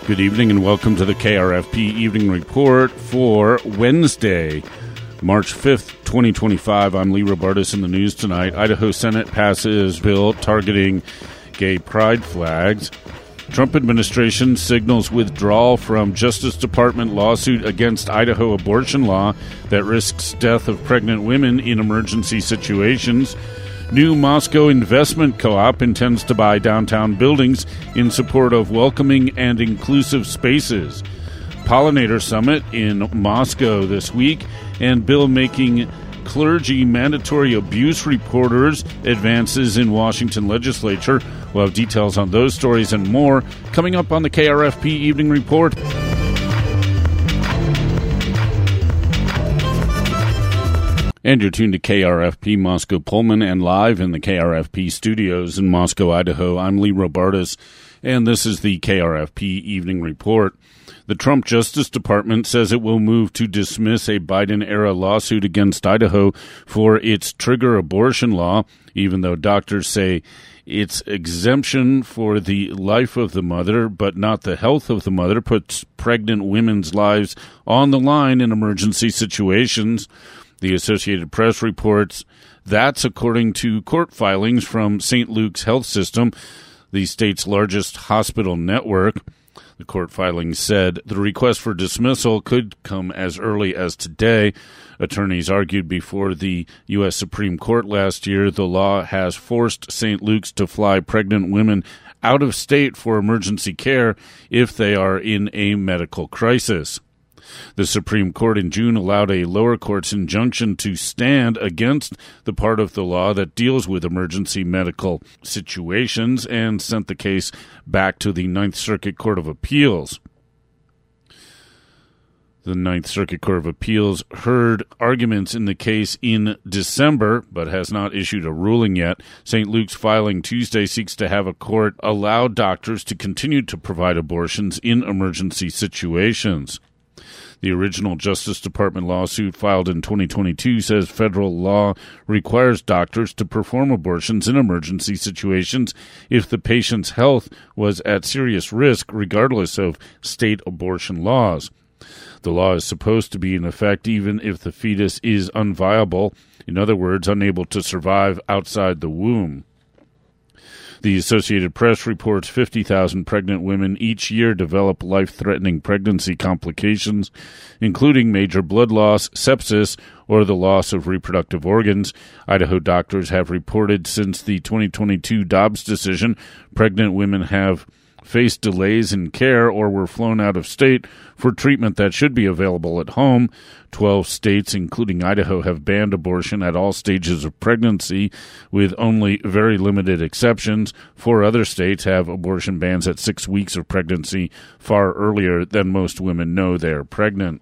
Good evening and welcome to the KRFP Evening Report for Wednesday, March 5th, 2025. I'm Lee Robartis in the news tonight. Idaho Senate passes bill targeting gay pride flags. Trump administration signals withdrawal from Justice Department lawsuit against Idaho abortion law that risks death of pregnant women in emergency situations. New Moscow Investment Co-op intends to buy downtown buildings in support of welcoming and inclusive spaces. Pollinator Summit in Moscow this week, and bill making clergy mandatory abuse reporters advances in Washington legislature. We'll have details on those stories and more coming up on the KRFP Evening Report. And you're tuned to KRFP Moscow Pullman and live in the KRFP studios in Moscow, Idaho. I'm Lee Robartis, and this is the KRFP Evening Report. The Trump Justice Department says it will move to dismiss a Biden-era lawsuit against Idaho for its trigger abortion law, even though doctors say its exemption for the life of the mother, but not the health of the mother, puts pregnant women's lives on the line in emergency situations. The Associated Press reports that's according to court filings from St. Luke's Health System, the state's largest hospital network. The court filings said the request for dismissal could come as early as today. Attorneys argued before the U.S. Supreme Court last year the law has forced St. Luke's to fly pregnant women out of state for emergency care if they are in a medical crisis. The Supreme Court in June allowed a lower court's injunction to stand against the part of the law that deals with emergency medical situations and sent the case back to the Ninth Circuit Court of Appeals. The Ninth Circuit Court of Appeals heard arguments in the case in December, but has not issued a ruling yet. St. Luke's filing Tuesday seeks to have a court allow doctors to continue to provide abortions in emergency situations. The original Justice Department lawsuit filed in 2022 says federal law requires doctors to perform abortions in emergency situations if the patient's health was at serious risk, regardless of state abortion laws. The law is supposed to be in effect even if the fetus is unviable, in other words, unable to survive outside the womb. The Associated Press reports 50,000 pregnant women each year develop life-threatening pregnancy complications, including major blood loss, sepsis, or the loss of reproductive organs. Idaho doctors have reported since the 2022 Dobbs decision, pregnant women have faced delays in care or were flown out of state for treatment that should be available at home. 12 states, including Idaho, have banned abortion at all stages of pregnancy, with only very limited exceptions. 4 other states have abortion bans at 6 weeks of pregnancy, far earlier than most women know they are pregnant.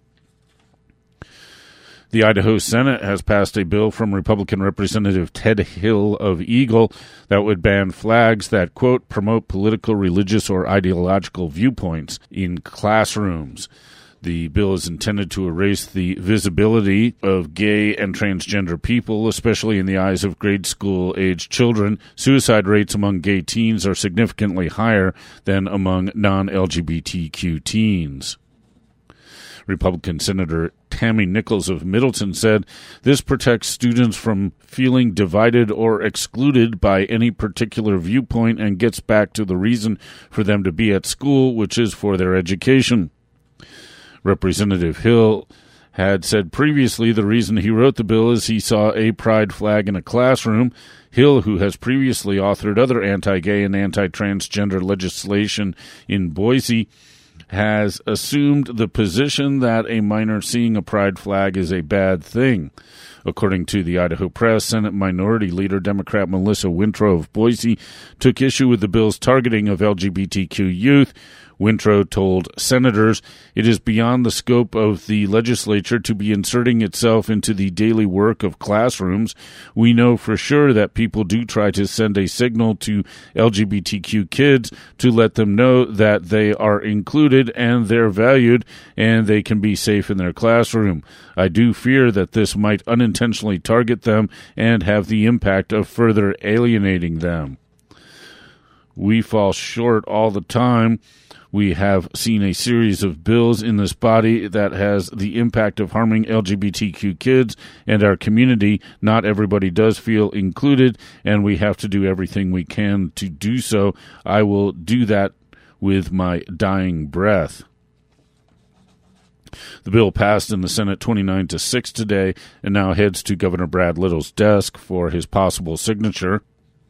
The Idaho Senate has passed a bill from Republican Representative Ted Hill of Eagle that would ban flags that, quote, promote political, religious, or ideological viewpoints in classrooms. The bill is intended to erase the visibility of gay and transgender people, especially in the eyes of grade school-aged children. Suicide rates among gay teens are significantly higher than among non-LGBTQ teens. Republican Senator Tammy Nichols of Middleton said this protects students from feeling divided or excluded by any particular viewpoint and gets back to the reason for them to be at school, which is for their education. Representative Hill had said previously the reason he wrote the bill is he saw a pride flag in a classroom. Hill, who has previously authored other anti-gay and anti-transgender legislation in Boise, has assumed the position that a minor seeing a pride flag is a bad thing. According to the Idaho Press, Senate Minority Leader Democrat Melissa Wintrow of Boise took issue with the bill's targeting of LGBTQ youth. Wintrow told senators it is beyond the scope of the legislature to be inserting itself into the daily work of classrooms. We know for sure that people do try to send a signal to LGBTQ kids to let them know that they are included and they're valued and they can be safe in their classroom. I do fear that this might unintentionally target them and have the impact of further alienating them. We fall short all the time. We have seen a series of bills in this body that has the impact of harming LGBTQ kids and our community. Not everybody does feel included, and we have to do everything we can to do so. I will do that with my dying breath. The bill passed in the Senate 29-6 today and now heads to Governor Brad Little's desk for his possible signature.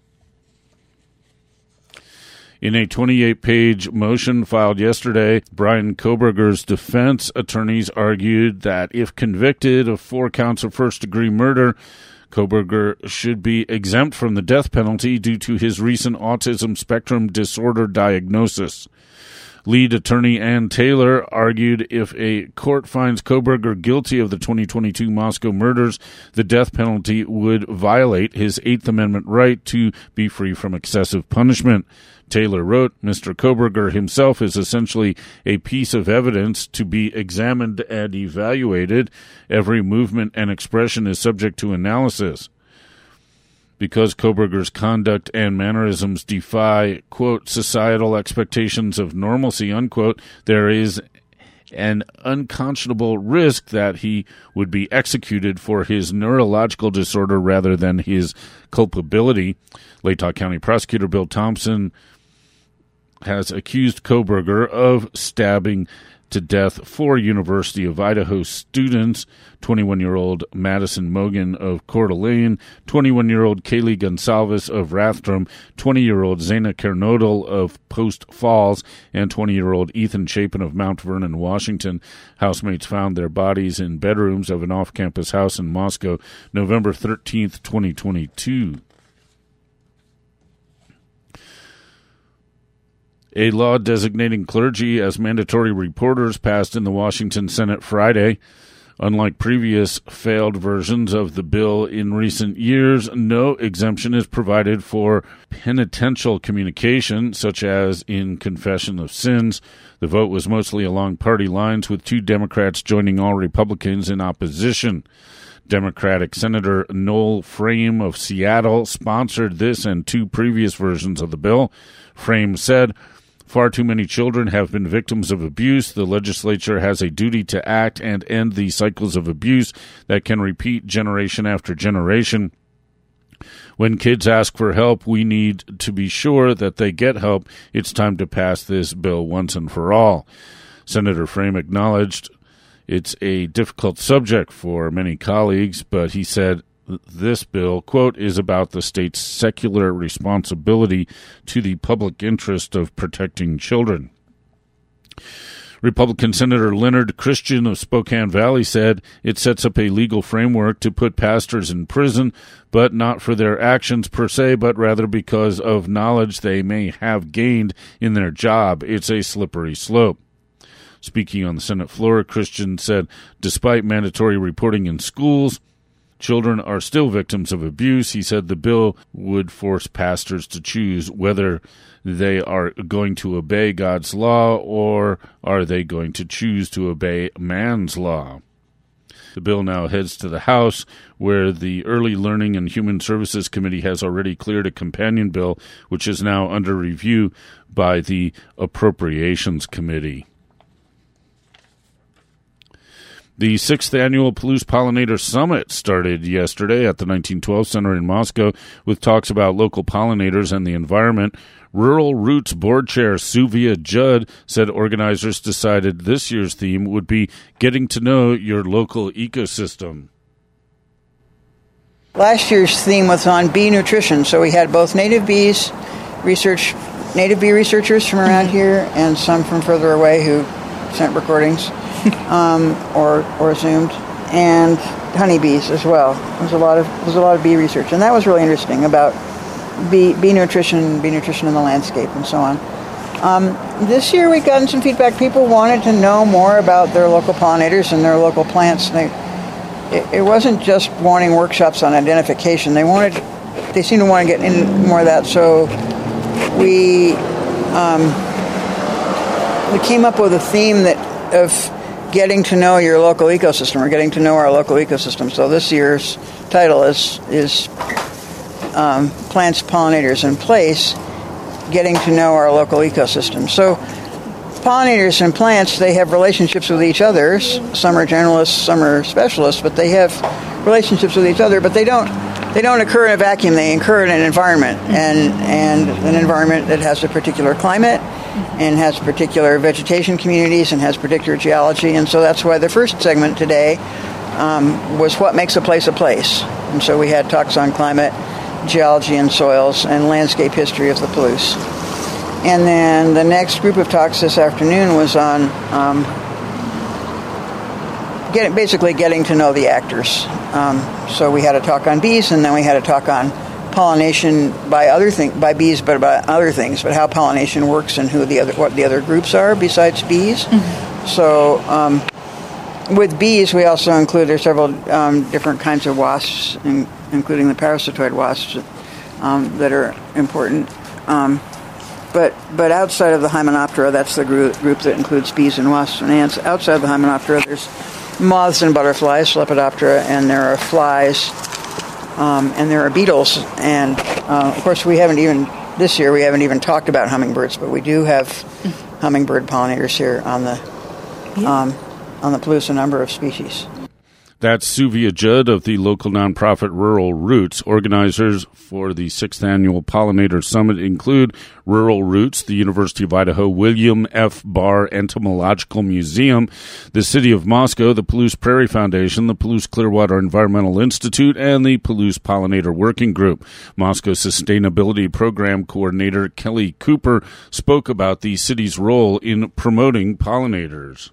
In a 28-page motion filed yesterday, Bryan Kohberger's defense attorneys argued that if convicted of 4 counts of first-degree murder, Kohberger should be exempt from the death penalty due to his recent autism spectrum disorder diagnosis. Lead attorney Ann Taylor argued if a court finds Kohberger guilty of the 2022 Moscow murders, the death penalty would violate his Eighth Amendment right to be free from excessive punishment. Taylor wrote, Mr. Kohberger himself is essentially a piece of evidence to be examined and evaluated. Every movement and expression is subject to analysis. Because Kohberger's conduct and mannerisms defy, quote, societal expectations of normalcy, unquote, there is an unconscionable risk that he would be executed for his neurological disorder rather than his culpability. Latah County Prosecutor Bill Thompson has accused Kohberger of stabbing to death 4 University of Idaho students, 21-year-old Madison Mogan of Coeur d'Alene, 21-year-old Kaylee Gonsalves of Rathdrum, 20-year-old Zena Kernodle of Post Falls, and 20-year-old Ethan Chapin of Mount Vernon, Washington. Housemates found their bodies in bedrooms of an off-campus house in Moscow, November 13th, 2022. A law designating clergy as mandatory reporters passed in the Washington Senate Friday. Unlike previous failed versions of the bill in recent years, no exemption is provided for penitential communication, such as in confession of sins. The vote was mostly along party lines, with 2 Democrats joining all Republicans in opposition. Democratic Senator Noel Frame of Seattle sponsored this and 2 previous versions of the bill. Frame said, far too many children have been victims of abuse. The legislature has a duty to act and end the cycles of abuse that can repeat generation after generation. When kids ask for help, we need to be sure that they get help. It's time to pass this bill once and for all. Senator Frame acknowledged it's a difficult subject for many colleagues, but he said, this bill, quote, is about the state's secular responsibility to the public interest of protecting children. Republican Senator Leonard Christian of Spokane Valley said it sets up a legal framework to put pastors in prison, but not for their actions per se, but rather because of knowledge they may have gained in their job. It's a slippery slope. Speaking on the Senate floor, Christian said, despite mandatory reporting in schools, children are still victims of abuse. He said the bill would force pastors to choose whether they are going to obey God's law or are they going to choose to obey man's law. The bill now heads to the House, where the Early Learning and Human Services Committee has already cleared a companion bill, which is now under review by the Appropriations Committee. The 6th Annual Palouse Pollinator Summit started yesterday at the 1912 Center in Moscow with talks about local pollinators and the environment. Rural Roots Board Chair Suvia Judd said organizers decided this year's theme would be getting to know your local ecosystem. Last year's theme was on bee nutrition, so we had both native bee researchers from around here and some from further away who sent recordings. or Zoomed, and honeybees as well. There's a lot of bee research, and that was really interesting about bee nutrition in the landscape and so on. This year we've gotten some feedback. People wanted to know more about their local pollinators and their local plants. It wasn't just wanting workshops on identification. They seemed to want to get in more of that. So we came up with a theme of getting to know your local ecosystem, or getting to know our local ecosystem. So this year's title is Plants, Pollinators, and Place, Getting to Know Our Local Ecosystem. So pollinators and plants, they have relationships with each other. Some are generalists, some are specialists, but they have relationships with each other. But they don't occur in a vacuum. They occur in an environment, and an environment that has a particular climate, and has particular vegetation communities, and has particular geology. And so that's why the first segment today was what makes a place a place. And so we had talks on climate, geology and soils, and landscape history of the Palouse. And then the next group of talks this afternoon was on basically getting to know the actors. So we had a talk on bees, and then we had a talk on pollination by bees, but about other things, but how pollination works and what the other groups are besides bees. Mm-hmm. So with bees, we also include there's several different kinds of wasps, including the parasitoid wasps that are important. But outside of the Hymenoptera, that's the group that includes bees and wasps and ants. Outside of the Hymenoptera, there's moths and butterflies, Lepidoptera, and there are flies, and there are beetles. And of course, this year we haven't even talked about hummingbirds, but we do have hummingbird pollinators here on the Palouse, a number of species. That's Suvia Judd of the local nonprofit Rural Roots. Organizers for the 6th Annual Pollinator Summit include Rural Roots, the University of Idaho William F. Barr Entomological Museum, the City of Moscow, the Palouse Prairie Foundation, the Palouse Clearwater Environmental Institute, and the Palouse Pollinator Working Group. Moscow Sustainability Program Coordinator Kelly Cooper spoke about the city's role in promoting pollinators.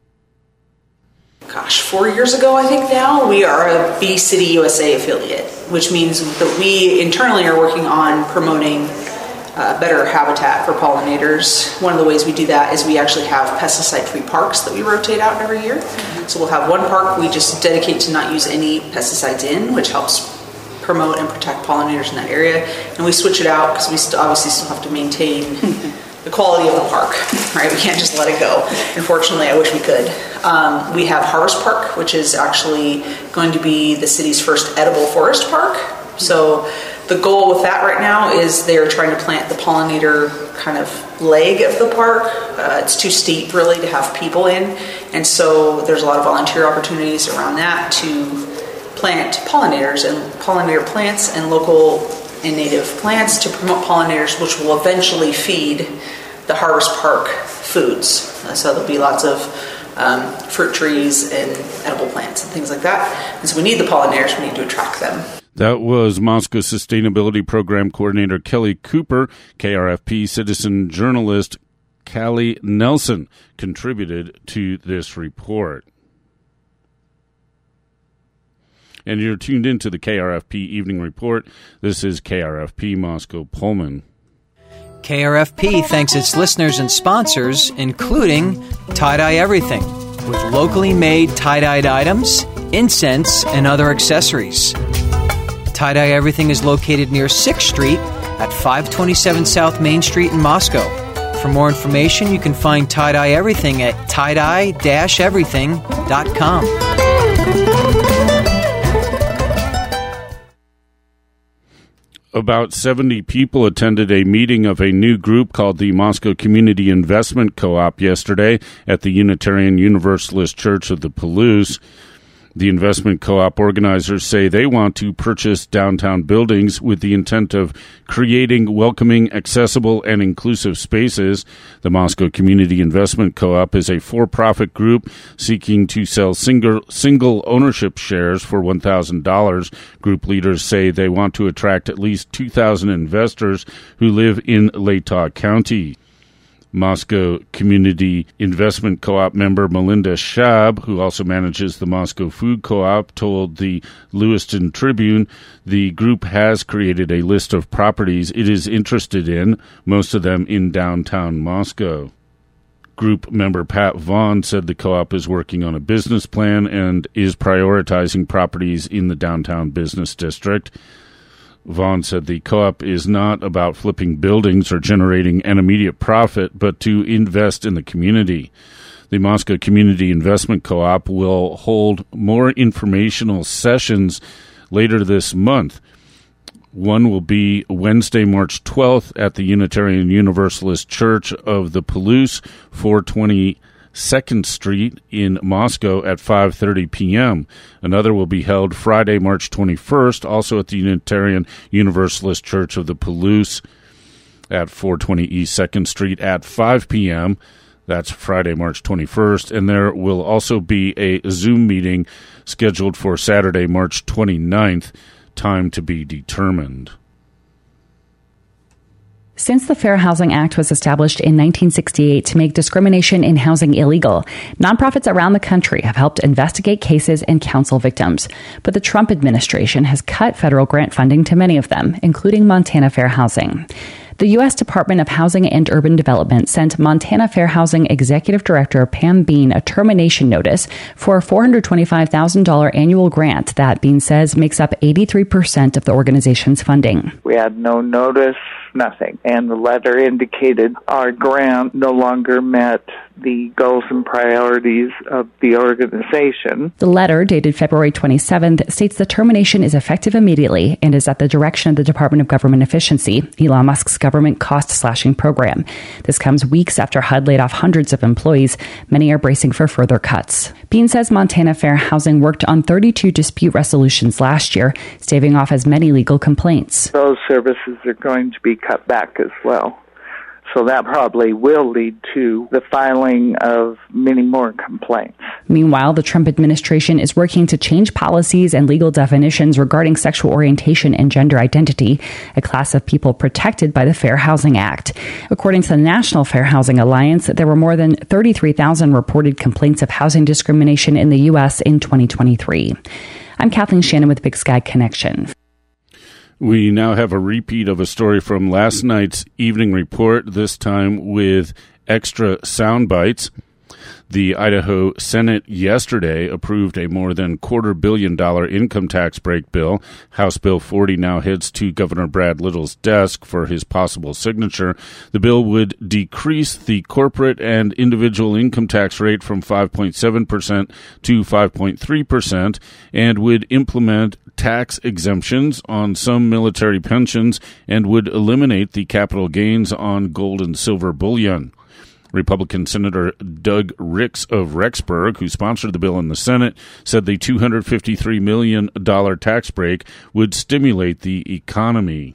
4 years ago, I think now, we are a Bee City USA affiliate, which means that we internally are working on promoting better habitat for pollinators. One of the ways we do that is we actually have pesticide-free parks that we rotate out every year. So we'll have one park we just dedicate to not use any pesticides in, which helps promote and protect pollinators in that area. And we switch it out because we obviously still have to maintain the quality of the park, right? We can't just let it go. Unfortunately, I wish we could. We have Harvest Park, which is actually going to be the city's first edible forest park. So the goal with that right now is they're trying to plant the pollinator kind of leg of the park. It's too steep really to have people in. And so there's a lot of volunteer opportunities around that to plant pollinators and pollinator plants and local and native plants to promote pollinators, which will eventually feed the Harvest Park foods. So there'll be lots of fruit trees and edible plants and things like that. And so we need the pollinators, we need to attract them. That was Moscow Sustainability Program Coordinator Kelly Cooper. KRFP citizen journalist Callie Nelson contributed to this report. And you're tuned into the KRFP Evening Report. This is KRFP Moscow Pullman. KRFP thanks its listeners and sponsors, including Tie-Dye Everything, with locally made tie-dyed items, incense, and other accessories. Tie-Dye Everything is located near 6th Street at 527 South Main Street in Moscow. For more information, you can find Tie-Dye Everything at tiedye-everything.com. About 70 people attended a meeting of a new group called the Moscow Community Investment Co-op yesterday at the Unitarian Universalist Church of the Palouse. The investment co-op organizers say they want to purchase downtown buildings with the intent of creating welcoming, accessible, and inclusive spaces. The Moscow Community Investment Co-op is a for-profit group seeking to sell single ownership shares for $1,000. Group leaders say they want to attract at least 2,000 investors who live in Latah County. Moscow Community Investment Co-op member Melinda Schab, who also manages the Moscow Food Co-op, told the Lewiston Tribune the group has created a list of properties it is interested in, most of them in downtown Moscow. Group member Pat Vaughn said the co-op is working on a business plan and is prioritizing properties in the downtown business district. Vaughn said the co-op is not about flipping buildings or generating an immediate profit, but to invest in the community. The Moscow Community Investment Co-op will hold more informational sessions later this month. One will be Wednesday, March 12th at the Unitarian Universalist Church of the Palouse, 420 2nd Street in Moscow at 5:30 p.m. Another will be held Friday, March 21st, also at the Unitarian Universalist Church of the Palouse at 420 East 2nd Street at 5 p.m. That's Friday, March 21st. And there will also be a Zoom meeting scheduled for Saturday, March 29th, time to be determined. Since the Fair Housing Act was established in 1968 to make discrimination in housing illegal, nonprofits around the country have helped investigate cases and counsel victims. But the Trump administration has cut federal grant funding to many of them, including Montana Fair Housing. The U.S. Department of Housing and Urban Development sent Montana Fair Housing Executive Director Pam Bean a termination notice for a $425,000 annual grant that Bean says makes up 83% of the organization's funding. We had no notice, nothing. And the letter indicated our grant no longer met the goals and priorities of the organization. The letter, dated February 27th, states the termination is effective immediately and is at the direction of the Department of Government Efficiency, Elon Musk's government cost-slashing program. This comes weeks after HUD laid off hundreds of employees. Many are bracing for further cuts. Bean says Montana Fair Housing worked on 32 dispute resolutions last year, staving off as many legal complaints. Those services are going to be cut back as well. So that probably will lead to the filing of many more complaints. Meanwhile, the Trump administration is working to change policies and legal definitions regarding sexual orientation and gender identity, a class of people protected by the Fair Housing Act. According to the National Fair Housing Alliance, there were more than 33,000 reported complaints of housing discrimination in the U.S. in 2023. I'm Kathleen Shannon with Big Sky Connection. We now have a repeat of a story from last night's evening report, this time with extra sound bites. The Idaho Senate yesterday approved a more than $250 million income tax break bill. House Bill 40 now heads to Governor Brad Little's desk for his possible signature. The bill would decrease the corporate and individual income tax rate from 5.7% to 5.3% and would implement tax exemptions on some military pensions and would eliminate the capital gains on gold and silver bullion. Republican Senator Doug Ricks of Rexburg, who sponsored the bill in the Senate, said the $253 million tax break would stimulate the economy.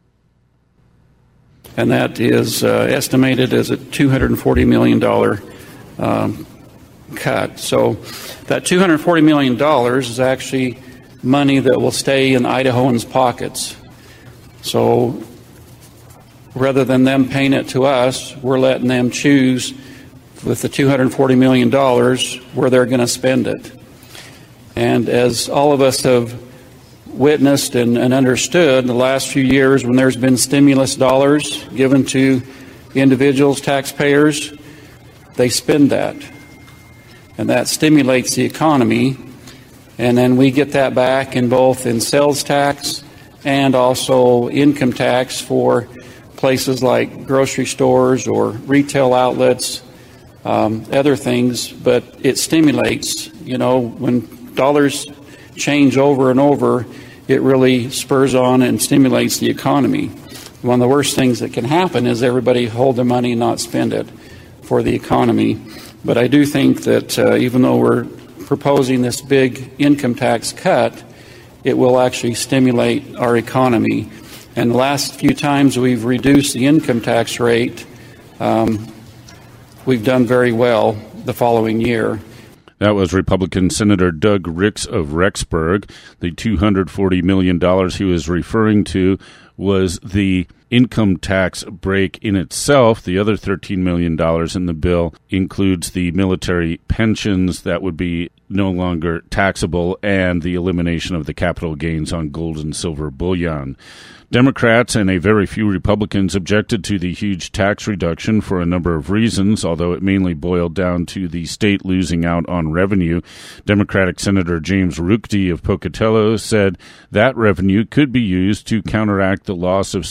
And that is estimated as a $240 million cut. So that $240 million is actually money that will stay in Idahoans' pockets. So rather than them paying it to us, we're letting them choose with the $240 million where they're going to spend it. And as all of us have witnessed and understood in the last few years, when there's been stimulus dollars given to individuals, taxpayers, they spend that. And that stimulates the economy. And then we get that back in both in sales tax and also income tax for places like grocery stores or retail outlets, other things, but it stimulates, when dollars change over and over, it really spurs on and stimulates the economy. One of the worst things that can happen is everybody hold their money and not spend it for the economy. But I do think that even though we're proposing this big income tax cut, it will actually stimulate our economy. And the last few times we've reduced the income tax rate, we've done very well the following year. That was Republican Senator Doug Ricks of Rexburg. The $240 million he was referring to was the income tax break in itself. The other $13 million in the bill includes the military pensions that would be no longer taxable and the elimination of the capital gains on gold and silver bullion. Democrats and a very few Republicans objected to the huge tax reduction for a number of reasons, although it mainly boiled down to the state losing out on revenue. Democratic Senator James Ruchti of Pocatello said that revenue could be used to counteract the loss of state employment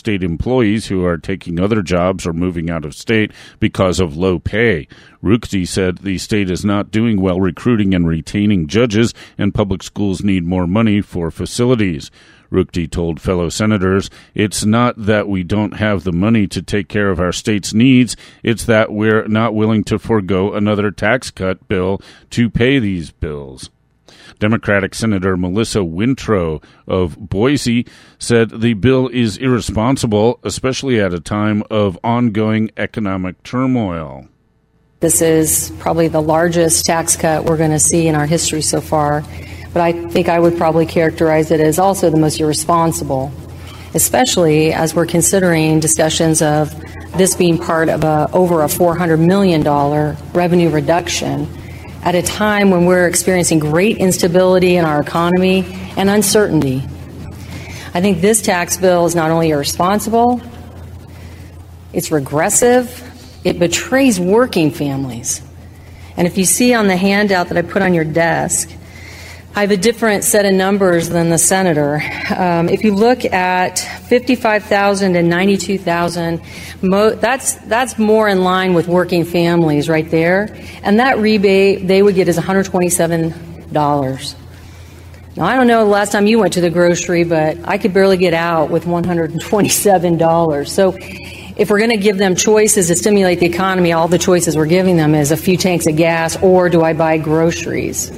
employees who are taking other jobs or moving out of state because of low pay. Ruchti said the state is not doing well recruiting and retaining judges, and public schools need more money for facilities. Ruchti told fellow senators, "It's not that we don't have the money to take care of our state's needs, it's that we're not willing to forego another tax cut bill to pay these bills." Democratic Senator Melissa Wintrow of Boise said the bill is irresponsible, especially at a time of ongoing economic turmoil. This is probably the largest tax cut we're going to see in our history so far, but I think I would probably characterize it as also the most irresponsible, especially as we're considering discussions of this being part of over a $400 million revenue reduction at a time when we're experiencing great instability in our economy and uncertainty. I think this tax bill is not only irresponsible, it's regressive, it betrays working families. And if you see on the handout that I put on your desk, I have a different set of numbers than the senator. If you look at 55,000 and 92,000, that's more in line with working families right there. And that rebate they would get is $127. Now, I don't know the last time you went to the grocery, but I could barely get out with $127. So if we're going to give them choices to stimulate the economy, all the choices we're giving them is a few tanks of gas, or do I buy groceries?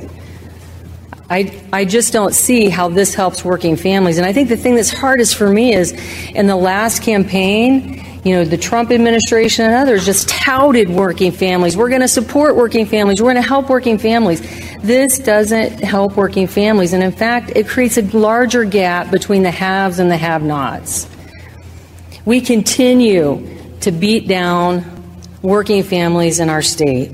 I just don't see how this helps working families. And I think the thing that's hardest for me is in the last campaign, the Trump administration and others just touted working families. We're going to support working families. We're going to help working families. This doesn't help working families. And in fact, it creates a larger gap between the haves and the have-nots. We continue to beat down working families in our state.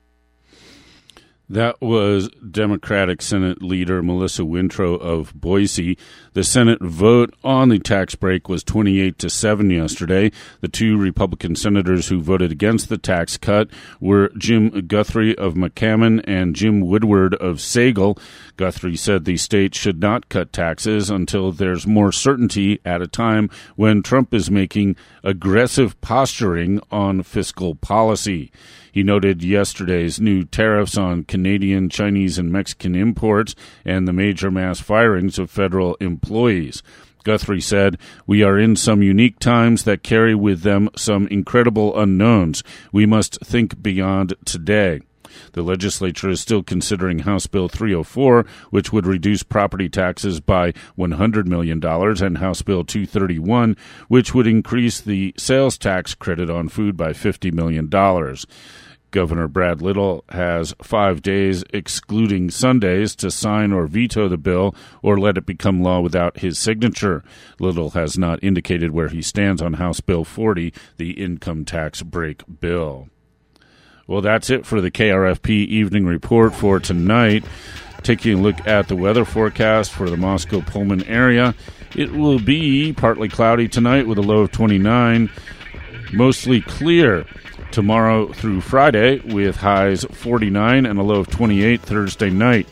That was Democratic Senate Leader Melissa Wintrow of Boise. The Senate vote on the tax break was 28-7 yesterday. The two Republican senators who voted against the tax cut were Jim Guthrie of McCammon and Jim Woodward of Sagal. Guthrie said the state should not cut taxes until there's more certainty at a time when Trump is making aggressive posturing on fiscal policy. He noted yesterday's new tariffs on Canadian, Chinese, and Mexican imports and the major mass firings of federal employees. Guthrie said, "We are in some unique times that carry with them some incredible unknowns. We must think beyond today." The legislature is still considering House Bill 304, which would reduce property taxes by $100 million, and House Bill 231, which would increase the sales tax credit on food by $50 million. Governor Brad Little has 5 days, excluding Sundays, to sign or veto the bill or let it become law without his signature. Little has not indicated where he stands on House Bill 40, the income tax break bill. Well, that's it for the KRFP Evening Report for tonight. Taking a look at the weather forecast for the Moscow-Pullman area, it will be partly cloudy tonight with a low of 29, mostly clear tomorrow through Friday with highs 49 and a low of 28 Thursday night.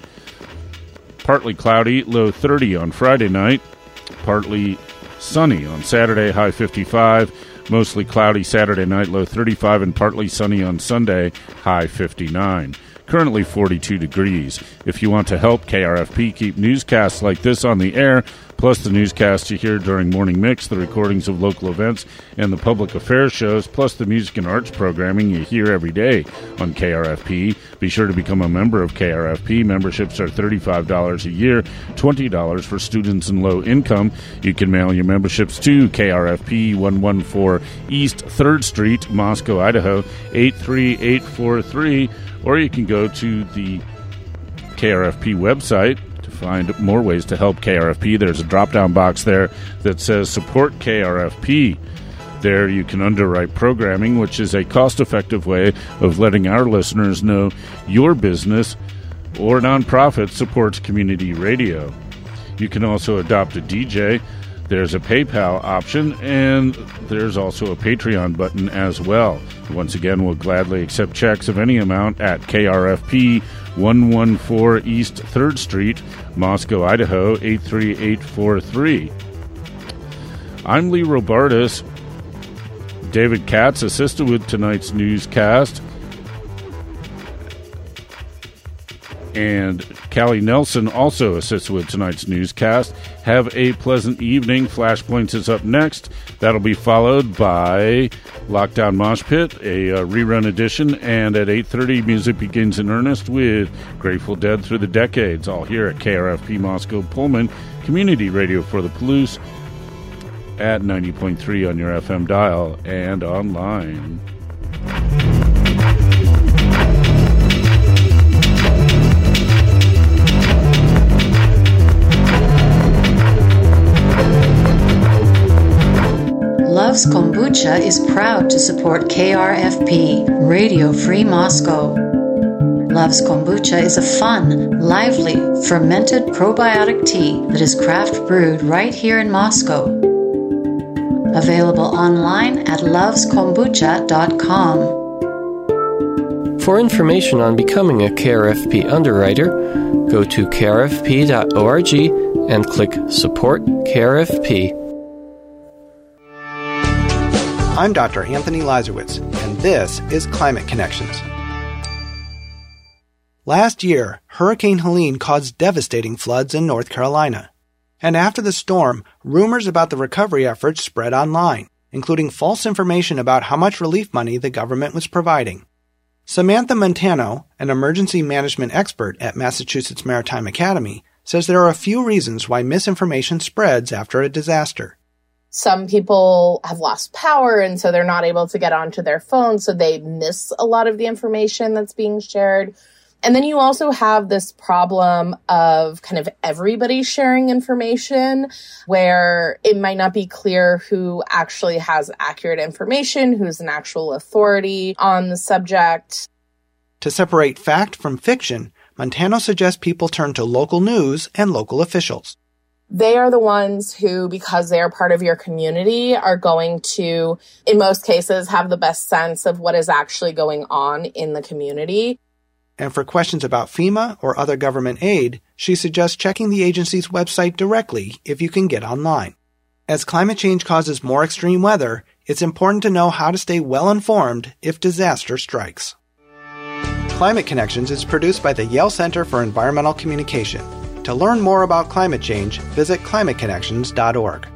Partly cloudy, low 30 on Friday night. Partly sunny on Saturday, high 55. Mostly cloudy Saturday night, low 35, and partly sunny on Sunday, high 59. Currently 42 degrees. If you want to help KRFP keep newscasts like this on the air, plus the newscasts you hear during Morning Mix, the recordings of local events, and the public affairs shows, plus the music and arts programming you hear every day on KRFP, be sure to become a member of KRFP. Memberships are $35 a year, $20 for students and low income. You can mail your memberships to KRFP 114 East 3rd Street, Moscow, Idaho 83843, or you can go to the KRFP website to find more ways to help KRFP. There's a drop-down box there that says Support KRFP. There you can underwrite programming, which is a cost-effective way of letting our listeners know your business or nonprofit supports community radio. You can also adopt a DJ. There's a PayPal option, and there's also a Patreon button as well. Once again, we'll gladly accept checks of any amount at KRFP 114 East 3rd Street, Moscow, Idaho 83843. I'm Lee Robartis. David Katz assisted with tonight's newscast. And Callie Nelson also assists with tonight's newscast. Have a pleasant evening. Flashpoints is up next. That'll be followed by Lockdown Mosh Pit, a rerun edition. And at 8:30, music begins in earnest with Grateful Dead Through the Decades, all here at KRFP Moscow Pullman, community radio for the Palouse at 90.3 on your FM dial and online. Love's Kombucha is proud to support KRFP, Radio Free Moscow. Love's Kombucha is a fun, lively, fermented probiotic tea that is craft brewed right here in Moscow. Available online at loveskombucha.com. For information on becoming a KRFP underwriter, go to krfp.org and click Support KRFP. I'm Dr. Anthony Lazarowitz, and this is Climate Connections. Last year, Hurricane Helene caused devastating floods in North Carolina. And after the storm, rumors about the recovery efforts spread online, including false information about how much relief money the government was providing. Samantha Montano, an emergency management expert at Massachusetts Maritime Academy, says there are a few reasons why misinformation spreads after a disaster. Some people have lost power, and so they're not able to get onto their phone, so they miss a lot of the information that's being shared. And then you also have this problem of kind of everybody sharing information where it might not be clear who actually has accurate information, who's an actual authority on the subject. To separate fact from fiction, Montano suggests people turn to local news and local officials. They are the ones who, because they are part of your community, are going to, in most cases, have the best sense of what is actually going on in the community. And for questions about FEMA or other government aid, she suggests checking the agency's website directly if you can get online. As climate change causes more extreme weather, it's important to know how to stay well informed if disaster strikes. Climate Connections is produced by the Yale Center for Environmental Communication. To learn more about climate change, visit climateconnections.org.